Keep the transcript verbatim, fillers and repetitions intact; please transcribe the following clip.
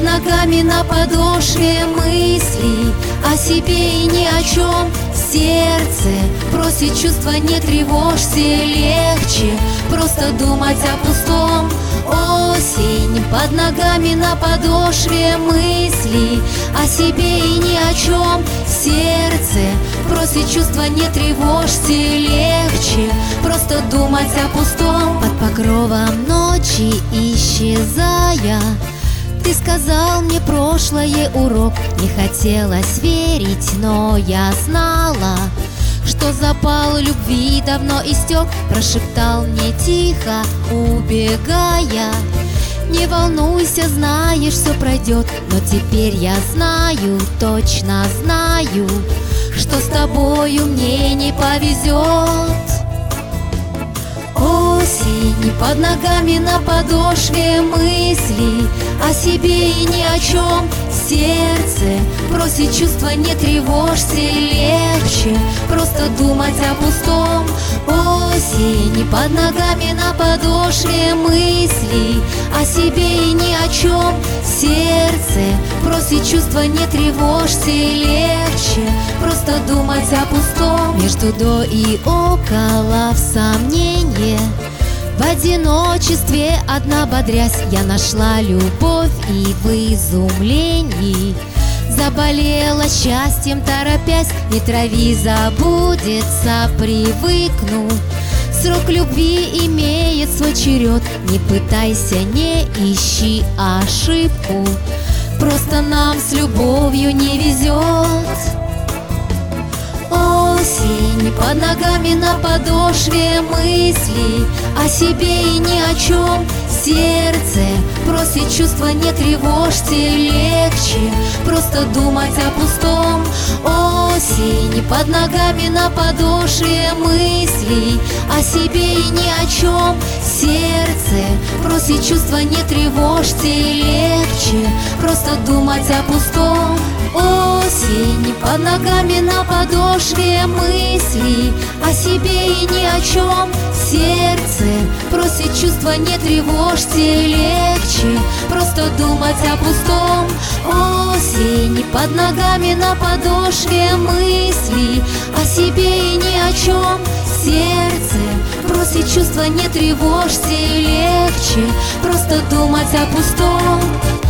ногами на подошве мыслей о себе и ни о чем. Сердце просит чувства, не тревожься, легче просто думать о пустом. Осень под ногами на подошве мыслей о себе и ни о чем. Сердце просит чувства, не тревожься, легче просто думать о пустом. Под покровом ночи исчезая, ты сказал мне прошлое урок. Не хотелось верить, но я знала, что запал любви давно истек. Прошептал мне тихо, убегая: не волнуйся, знаешь, все пройдет. Но теперь я знаю, точно знаю, что с тобою мне не повезет. Осень под ногами на подошве мыслей о себе и ни о чем. Сердце просит чувства, не тревожься, легче просто думать о пустом. Осень под ногами на подошве мыслей о себе и ни о чем. Сердце просит чувства, не тревожься, легче просто думать о пустом. Между до и около в сомнении, в одиночестве одна бодрясь, я нашла любовь и в изумлении заболела счастьем, торопясь. Не трави, забудется, привыкну. Срок любви имеет свой черед. Не пытайся, не ищи ошибку, просто нам с любовью не везет. Осень под ногами на подошве мыслей о себе и ни о чем. Сердце просит чувства, не тревожься, легче просто думать о пустом. Осень под ногами на подошве мыслей о себе и ни о чем. Сердце просит чувства, не тревожься, легче просто думать о пустом. Осень под ногами на подошве мыслей о себе и ни о чем. Сердце просит чувства, не тревожься, легче просто думать о пустом. Осень под ногами на подошве мыслей о себе и ни о чем. Сердце просит чувства, не тревожься, легче просто думать о пустом.